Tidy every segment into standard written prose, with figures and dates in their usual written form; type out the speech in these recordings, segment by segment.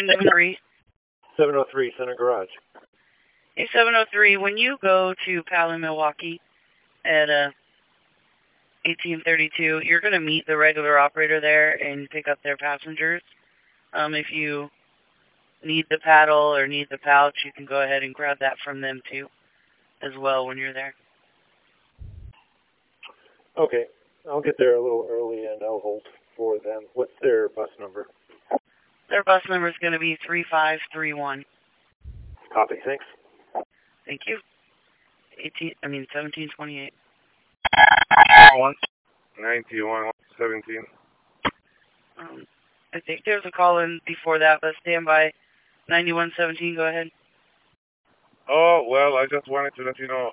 703. 703 Center Garage. Hey, 703, when you go to Pal in Milwaukee at 1832, you're going to meet the regular operator there and pick up their passengers. If you need the paddle or need the pouch, you can go ahead and grab that from them too, as well, when you're there. Okay, I'll get there a little early and I'll hold for them. What's their bus number? Their bus number is going to be 3531. Copy, thanks. Thank you. 1728. 9117. I think there's a call in before that, but stand by. 9117, go ahead. Oh, well, I just wanted to let you know,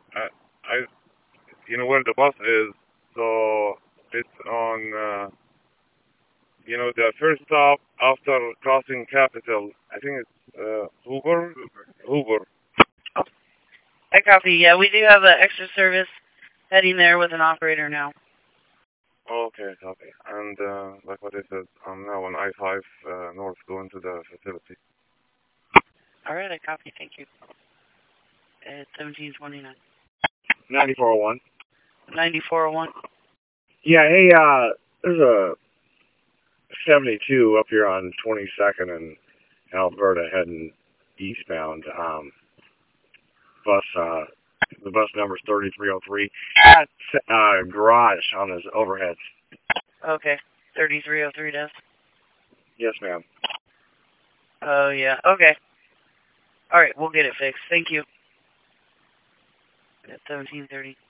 you know where the bus is, so it's on, the first stop after crossing Capitol. I think it's Hoover. Oh, I copy. Yeah, we do have an extra service heading there with an operator now. Okay, copy. And like what I said, I'm now on I-5 north going to the facility. All right, I copy. Thank you. It's 1729. 9401. 9401. Yeah, hey, there's a 72 up here on 22nd in Alberta heading eastbound. The bus number is 3303. Garage on his overheads. Okay, 3303 does. Yes, ma'am. Oh, yeah. Okay. All right, we'll get it fixed. Thank you. At 1730.